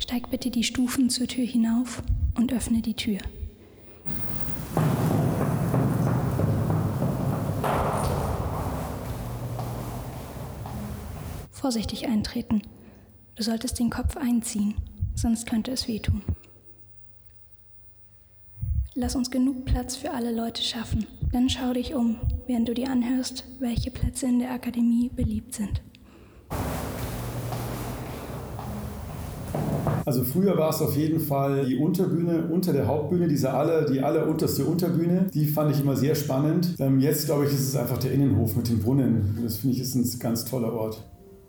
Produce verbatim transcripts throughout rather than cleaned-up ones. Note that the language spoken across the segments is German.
Steig bitte die Stufen zur Tür hinauf und öffne die Tür. Vorsichtig eintreten. Du solltest den Kopf einziehen, sonst könnte es wehtun. Lass uns genug Platz für alle Leute schaffen. Dann schau dich um, während du dir anhörst, welche Plätze in der Akademie beliebt sind. Also früher war es auf jeden Fall die Unterbühne unter der Hauptbühne, diese alle, die allerunterste Unterbühne. Die fand ich immer sehr spannend. Jetzt, glaube ich, ist es einfach der Innenhof mit dem Brunnen. Das finde ich ist ein ganz toller Ort.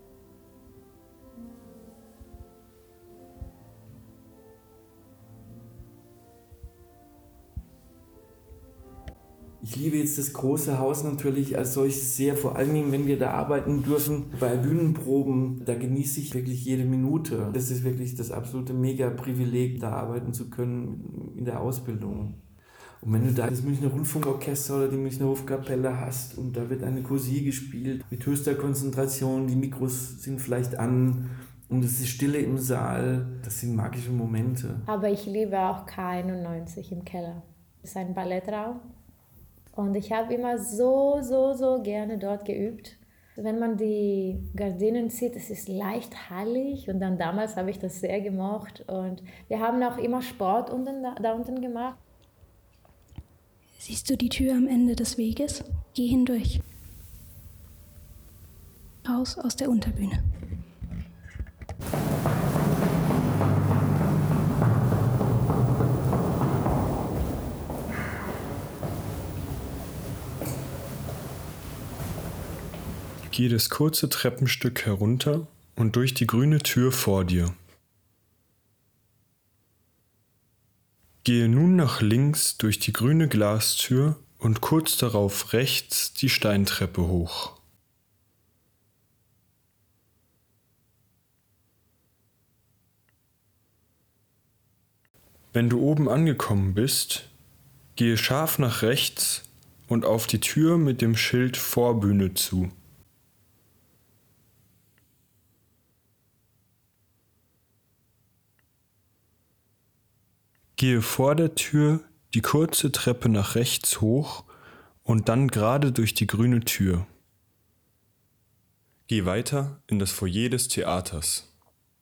Ich liebe jetzt das große Haus natürlich als solches sehr, vor allen Dingen, wenn wir da arbeiten dürfen. Bei Bühnenproben, da genieße ich wirklich jede Minute. Das ist wirklich das absolute Mega-Privileg, da arbeiten zu können in der Ausbildung. Und wenn du da das Münchner Rundfunkorchester oder die Münchner Hofkapelle hast und da wird eine Cousine gespielt mit höchster Konzentration, die Mikros sind vielleicht an und es ist Stille im Saal, das sind magische Momente. Aber ich liebe auch K einundneunzig im Keller. Das ist ein Ballettraum. Und ich habe immer so, so, so gerne dort geübt. Wenn man die Gardinen sieht, es ist leicht hallig und dann damals habe ich das sehr gemocht. Und wir haben auch immer Sport unten, da unten gemacht. Siehst du die Tür am Ende des Weges? Geh hindurch. Raus aus der Unterbühne. Geh das kurze Treppenstück herunter und durch die grüne Tür vor dir. Gehe nun nach links durch die grüne Glastür und kurz darauf rechts die Steintreppe hoch. Wenn du oben angekommen bist, gehe scharf nach rechts und auf die Tür mit dem Schild Vorbühne zu. Gehe vor der Tür die kurze Treppe nach rechts hoch und dann gerade durch die grüne Tür. Geh weiter in das Foyer des Theaters.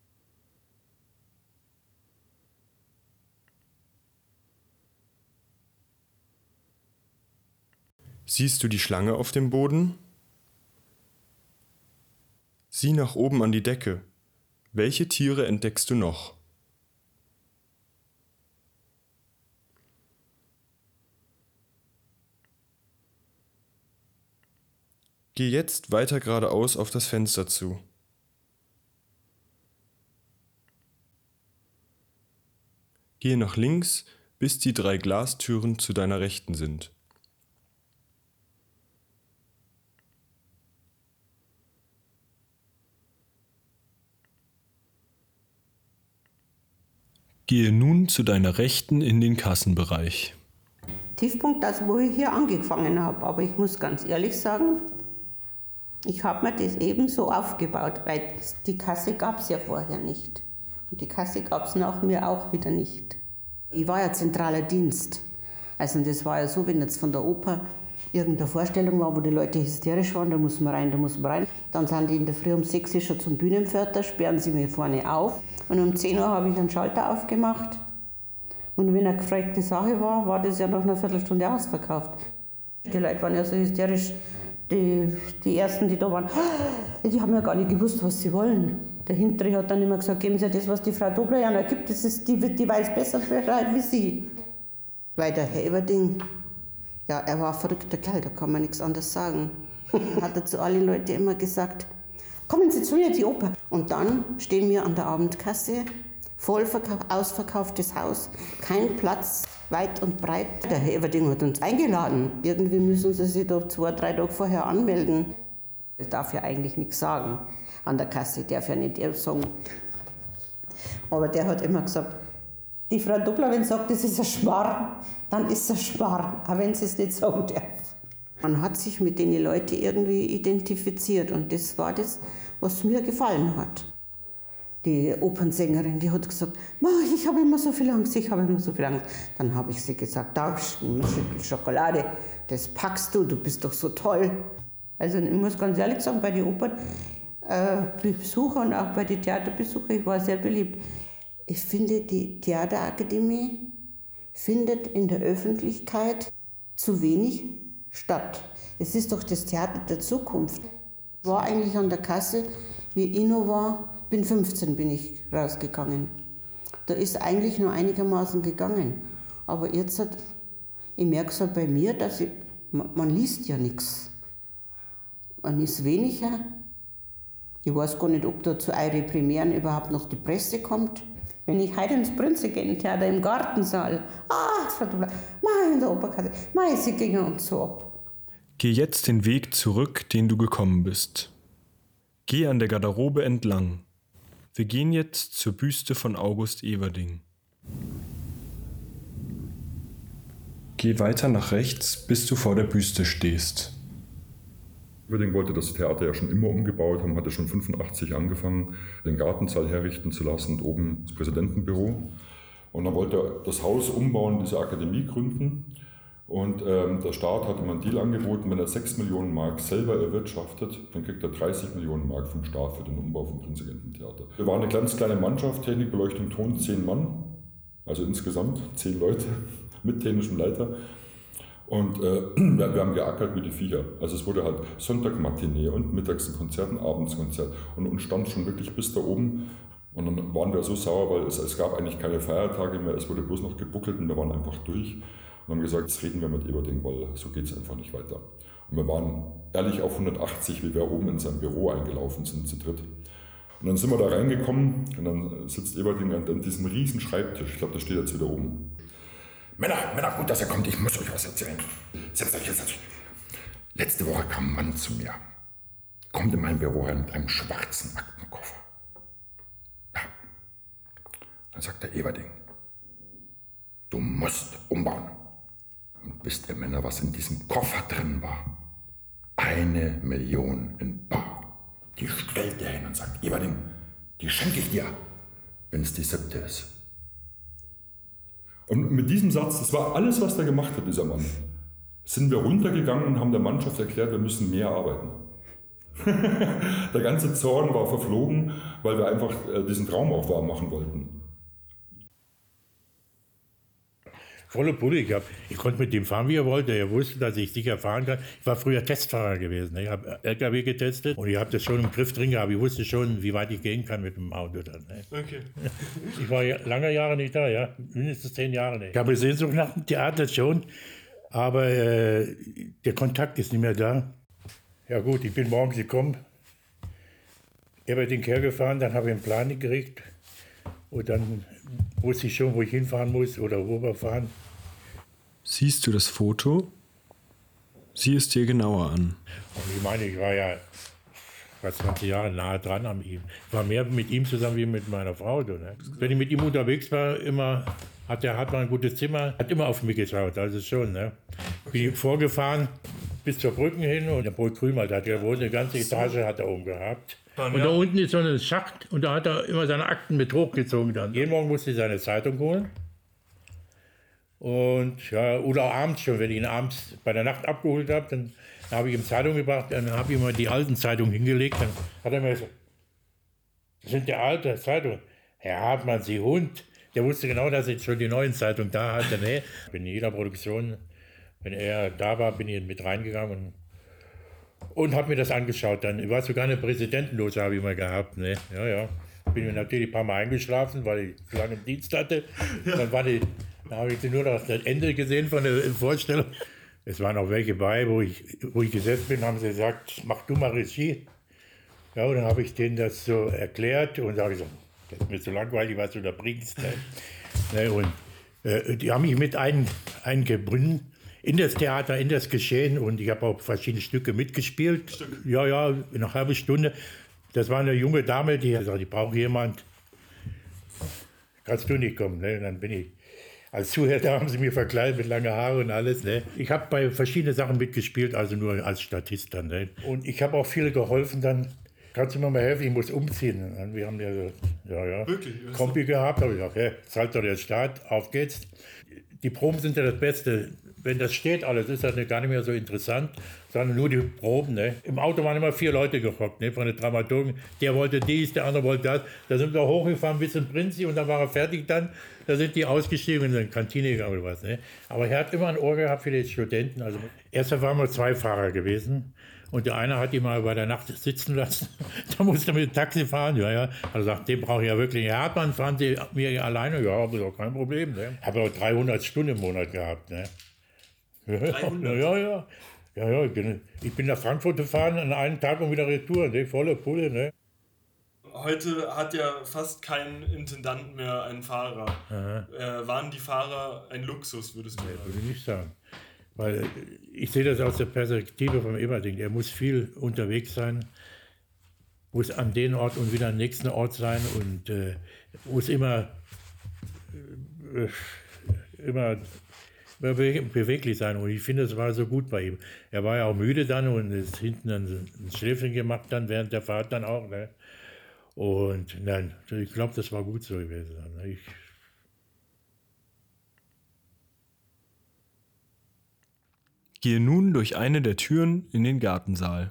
Siehst du die Schlange auf dem Boden? Sieh nach oben an die Decke. Welche Tiere entdeckst du noch? Geh jetzt weiter geradeaus auf das Fenster zu. Gehe nach links, bis die drei Glastüren zu deiner Rechten sind. Gehe nun zu deiner Rechten in den Kassenbereich. Tiefpunkt, das wo ich hier angefangen habe, aber ich muss ganz ehrlich sagen, ich habe mir das eben so aufgebaut, weil die Kasse gab es ja vorher nicht. Und die Kasse gab es nach mir auch wieder nicht. Ich war ja zentraler Dienst. Also das war ja so, wenn jetzt von der Oper irgendeine Vorstellung war, wo die Leute hysterisch waren, da muss man rein, da muss man rein. Dann sind die in der Früh um sechs Uhr schon zum Bühnenpförter, sperren sie mir vorne auf. Und um zehn Uhr habe ich einen Schalter aufgemacht. Und wenn eine gefragte Sache war, war das ja nach einer Viertelstunde ausverkauft. Die Leute waren ja so hysterisch. Die, die Ersten, die da waren, die haben ja gar nicht gewusst, was sie wollen. Der Hintere hat dann immer gesagt, geben Sie das, was die Frau Dobler ja gibt, das ist, die, die weiß besser Bescheid wie Sie. Weil der Herr Everding, ja, er war ein verrückter Kerl, da kann man nichts anderes sagen. Hat er zu allen Leuten immer gesagt, kommen Sie zu mir, die Oper. Und dann stehen wir an der Abendkasse, voll ausverkauftes Haus, kein Platz, weit und breit. Der Herr Everding hat uns eingeladen. Irgendwie müssen Sie sich da zwei, drei Tage vorher anmelden. Ich darf ja eigentlich nichts sagen. An der Kasse darf ja nicht sagen. Aber der hat immer gesagt, die Frau Dobler, wenn sie sagt, das ist ein Schmarrn, dann ist es ein Schmarrn, auch wenn sie es nicht sagen darf. Man hat sich mit den Leuten irgendwie identifiziert und das war das, was mir gefallen hat. Die Opernsängerin, die hat gesagt, ich habe immer so viel Angst, ich habe immer so viel Angst. Dann habe ich sie gesagt, darfst du eine Schüttel Schokolade, das packst du, du bist doch so toll. Also ich muss ganz ehrlich sagen, bei den Opernbesuchern und auch bei den Theaterbesuchern, ich war sehr beliebt. Ich finde, die Theaterakademie findet in der Öffentlichkeit zu wenig statt. Es ist doch das Theater der Zukunft. Ich war eigentlich an der Kasse, wie Inno war, bin fünfzehn bin ich rausgegangen. Da ist eigentlich nur einigermaßen gegangen. Aber jetzt, hat, ich merke es halt bei mir, dass ich, man, man liest ja nichts. Man ist weniger. Ich weiß gar nicht, ob da zu euren Premieren überhaupt noch die Presse kommt. Wenn ich heute ins Prinzregenten-Theater im Gartensaal, ah, das war mal in der Operkasse, mal sie gingen uns so ab. Geh jetzt den Weg zurück, den du gekommen bist. Geh an der Garderobe entlang. Wir gehen jetzt zur Büste von August Everding. Geh weiter nach rechts, bis du vor der Büste stehst. Everding wollte das Theater ja schon immer umgebaut haben, hatte schon fünfundachtzig angefangen, den Gartensaal herrichten zu lassen und oben das Präsidentenbüro. Und dann wollte er das Haus umbauen, diese Akademie gründen. Und ähm, der Staat hat ihm einen Deal angeboten, wenn er sechs Millionen Mark selber erwirtschaftet, dann kriegt er dreißig Millionen Mark vom Staat für den Umbau vom Prinzregenten-Theater. Wir waren eine ganz kleine Mannschaft, Technik, Beleuchtung, Ton, zehn Mann, also insgesamt zehn Leute mit technischem Leiter. Und äh, wir, wir haben geackert wie die Viecher. Also es wurde halt Sonntag Matinee und mittags ein Konzert, ein Abendskonzert und uns stand schon wirklich bis da oben. Und dann waren wir so sauer, weil es, es gab eigentlich keine Feiertage mehr, es wurde bloß noch gebuckelt und wir waren einfach durch. Und haben gesagt, jetzt reden wir mit Everding, weil so geht es einfach nicht weiter. Und wir waren ehrlich auf hundertachtzig, wie wir oben in sein Büro eingelaufen sind, zu dritt. Und dann sind wir da reingekommen und dann sitzt Everding an, an diesem riesen Schreibtisch. Ich glaube, da steht jetzt wieder oben. Männer, Männer, gut, dass ihr kommt, ich muss euch was erzählen. Setzt euch jetzt. Letzte Woche kam ein Mann zu mir. Kommt in mein Büro rein mit einem schwarzen Aktenkoffer. Ja. Dann sagt der Everding, du musst umbauen. Und wisst ihr Männer, was in diesem Koffer drin war? Eine Million in bar. Die stellt er hin und sagt, Everding, die schenke ich dir, wenn es die siebte ist. Und mit diesem Satz, das war alles, was der gemacht hat, dieser Mann, sind wir runtergegangen und haben der Mannschaft erklärt, wir müssen mehr arbeiten. Der ganze Zorn war verflogen, weil wir einfach diesen Traum auch wahr machen wollten. Volle Pulle. Ich, hab, ich konnte mit dem fahren, wie er wollte. Er wusste, dass ich sicher fahren kann. Ich war früher Testfahrer gewesen. Ich habe L K W getestet und ich habe das schon im Griff drin gehabt. Ich wusste schon, wie weit ich gehen kann mit dem Auto dann. Okay. Ich war lange Jahre nicht da, ja. Mindestens zehn Jahre nicht. Ich habe Sehnsucht nach dem Theater schon, aber äh, der Kontakt ist nicht mehr da. Ja gut, ich bin morgens gekommen, Everding hergefahren, dann habe ich einen Plan gekriegt und dann wusste ich schon, wo ich hinfahren muss oder wo wir fahren. Siehst du das Foto? Sieh es dir genauer an. Und ich meine, ich war ja fast zwanzig Jahre nahe dran an ihm. Ich war mehr mit ihm zusammen wie mit meiner Frau. Ne? Wenn ich mit ihm unterwegs war, immer hat er hat man ein gutes Zimmer, hat immer auf mich geschaut, also schon. Ne? Bin ich vorgefahren bis zur Brücke hin und der Brot Krümert hat er wohl eine ganze Etage hat er oben gehabt. Und da unten ist so ein Schacht und da hat er immer seine Akten mit hochgezogen. Dann. Jeden Morgen musste ich seine Zeitung holen. Und ja, oder abends schon, wenn ich ihn abends bei der Nacht abgeholt habe, dann habe ich ihm Zeitung gebracht, dann habe ich ihm die alten Zeitungen hingelegt. Dann hat er mir gesagt, das sind die alten Zeitungen. Herr Hartmann, Sie Hund. Der wusste genau, dass ich schon die neuen Zeitungen da hatte. Nee. In jeder Produktion, wenn er da war, bin ich mit reingegangen und Und habe mir das angeschaut. Dann war sogar eine Präsidentenlose, habe ich mal gehabt. Ne? Ja, ja. Bin mir natürlich ein paar Mal eingeschlafen, weil ich so lange Dienst hatte. Dann, war die, dann habe ich nur noch das Ende gesehen von der Vorstellung. Es waren auch welche bei, wo ich, wo ich gesessen bin, haben sie gesagt, mach du mal Regie. Ja, und dann habe ich denen das so erklärt und sage ich so, das ist mir so langweilig, was du da bringst. Ne? Ne? Und äh, die haben mich mit ein, eingebunden. In das Theater, in das Geschehen und ich habe auch verschiedene Stücke mitgespielt. Stück. Ja, ja, eine halbe Stunde. Das war eine junge Dame, die sagte, ich brauche jemand. Kannst du nicht kommen? Ne? Und dann bin ich als Zuhälter, haben sie mir verkleidet mit langen Haaren und alles. Ne? Ich habe bei verschiedenen Sachen mitgespielt, also nur als Statist dann. Ne? Und ich habe auch viele geholfen dann. kannst du mir mal helfen, ich muss umziehen. Und wir haben ja so, ja, ja, Wirklich? Kompi gehabt, habe ich gesagt, hey, zahlt doch der Staat, auf geht's. Die Proben sind ja das Beste. Wenn das steht alles, ist das nicht, gar nicht mehr so interessant, sondern nur die Proben. Ne? Im Auto waren immer vier Leute gehockt, ne? Von den Dramaturgen. Der wollte dies, der andere wollte das. Da sind wir hochgefahren bis in Prinzi und dann war er fertig dann. Da sind die ausgestiegen in die Kantine gegangen oder was. Ne? Aber er hat immer ein Ohr gehabt für die Studenten. Also erst waren wir zwei Fahrer gewesen. Und der eine hat ihn mal bei der Nacht sitzen lassen. Da musste er mit dem Taxi fahren. Ja, ja. Er sagt, den brauche ich ja wirklich. Herr Hartmann, fahren Sie mir alleine? Ja, das ist doch kein Problem. Ne? Ich habe auch dreihundert Stunden im Monat gehabt. Ne? dreihundert? Ja, ja. Ja, ja. Ich bin, ich bin nach Frankfurt gefahren an einem Tag und wieder retour. Ne? Volle Pulle. Ne? Heute hat ja fast kein Intendant mehr einen Fahrer. Äh, waren die Fahrer ein Luxus, würdest du sagen? Nee, würde ich nicht sagen. Weil ich sehe das aus der Perspektive vom Everding. Er muss viel unterwegs sein, muss an den Ort und wieder am nächsten Ort sein und äh, muss immer, äh, immer beweglich sein. Und ich finde, es war so gut bei ihm. Er war ja auch müde dann und ist hinten ein Schläfchen gemacht dann während der Fahrt dann auch. Ne? Und nein, ich glaube, das war gut so gewesen. Ich, Gehe nun durch eine der Türen in den Gartensaal.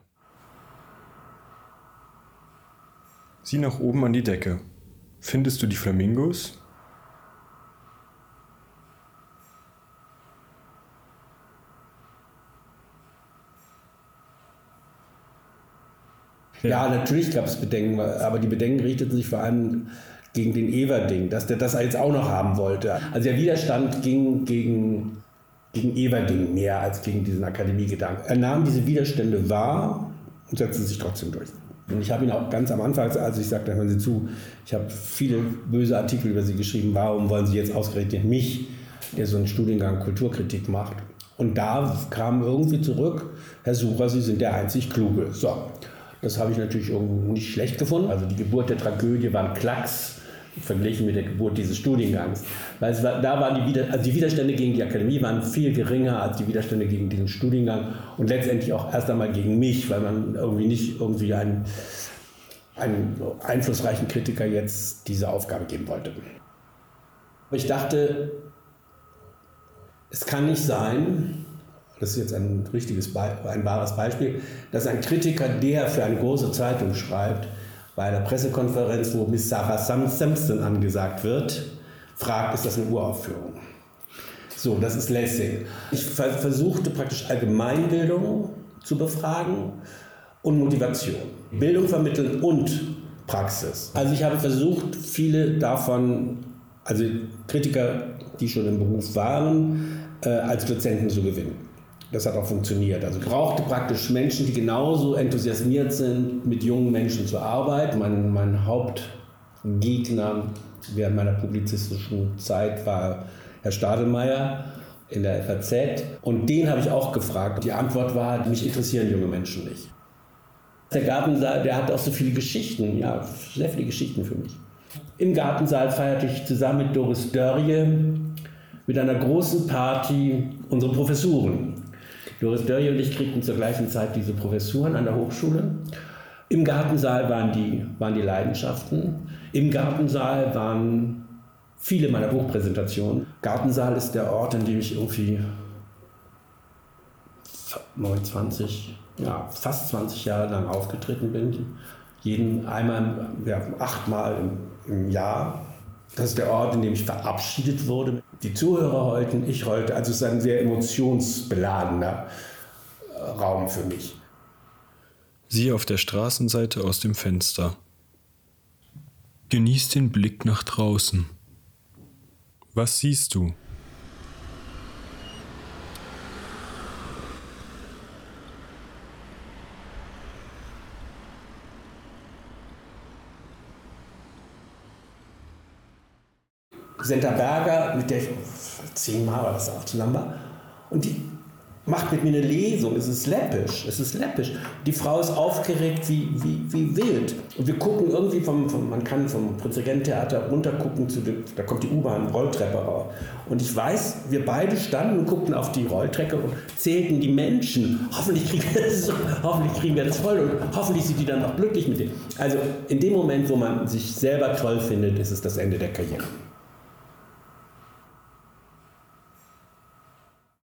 Sieh nach oben an die Decke. Findest du die Flamingos? Ja, natürlich gab es Bedenken, aber die Bedenken richteten sich vor allem gegen den Everding, dass der das jetzt auch noch haben wollte. Also der Widerstand ging gegen... gegen Everding mehr als gegen diesen Akademiegedanken. Er nahm diese Widerstände wahr und setzte sich trotzdem durch. Und ich habe ihn auch ganz am Anfang, als ich sagte, hören Sie zu, ich habe viele böse Artikel über Sie geschrieben, warum wollen Sie jetzt ausgerechnet mich, der so einen Studiengang Kulturkritik macht? Und da kam irgendwie zurück, Herr Sucher, Sie sind der einzig Kluge. So, das habe ich natürlich irgendwie nicht schlecht gefunden. Also die Geburt der Tragödie war ein Klacks, verglichen mit der Geburt dieses Studiengangs. Weil es war, da waren die, Wider, also die Widerstände gegen die Akademie waren viel geringer als die Widerstände gegen diesen Studiengang und letztendlich auch erst einmal gegen mich, weil man irgendwie nicht irgendwie einen, einen einflussreichen Kritiker jetzt diese Aufgabe geben wollte. Aber ich dachte, es kann nicht sein, das ist jetzt ein richtiges, ein wahres Beispiel, dass ein Kritiker, der für eine große Zeitung schreibt, bei einer Pressekonferenz, wo Miss Sarah Sampson angesagt wird, fragt, ist das eine Uraufführung? So, das ist Lessing. Ich ver- versuchte praktisch Allgemeinbildung zu befragen und Motivation. Bildung vermitteln und Praxis. Also ich habe versucht, viele davon, also Kritiker, die schon im Beruf waren, äh, als Dozenten zu gewinnen. Das hat auch funktioniert. Also brauchte praktisch Menschen, die genauso enthusiasmiert sind, mit jungen Menschen zu arbeiten. Mein, mein Hauptgegner während meiner publizistischen Zeit war Herr Stadelmeier in der F A Z. Und den habe ich auch gefragt. Die Antwort war, mich interessieren junge Menschen nicht. Der Gartensaal, der hat auch so viele Geschichten, ja, sehr viele Geschichten für mich. Im Gartensaal feierte ich zusammen mit Doris Dörrie mit einer großen Party unsere Professuren. Doris Dörrie und ich kriegten zur gleichen Zeit diese Professuren an der Hochschule. Im Gartensaal waren die, waren die Leidenschaften. Im Gartensaal waren viele meiner Buchpräsentationen. Gartensaal ist der Ort, in dem ich irgendwie neunundzwanzig, ja, fast zwanzig Jahre lang aufgetreten bin. Jeden einmal, ja, achtmal im, im Jahr. Das ist der Ort, in dem ich verabschiedet wurde. Die Zuhörer heulten, ich heulte. Also es ist ein sehr emotionsbeladener Raum für mich. Sieh auf der Straßenseite aus dem Fenster. Genieß den Blick nach draußen. Was siehst du? Senta Berger, mit der ich zehnmal war das auch zusammen war. Und die, macht mit mir eine Lesung, es ist läppisch, es ist läppisch. Die Frau ist aufgeregt wie, wie, wie wild. Und wir gucken irgendwie vom, vom man kann vom Prinzregent-Theater runtergucken, zu dem, da kommt die U-Bahn, Rolltreppe raus. Und ich weiß, wir beide standen und guckten auf die Rolltreppe und zählten die Menschen. Hoffentlich kriegen wir das, hoffentlich kriegen wir das voll und hoffentlich sind die dann auch glücklich mit dem. Also in dem Moment, wo man sich selber toll findet, ist es das Ende der Karriere.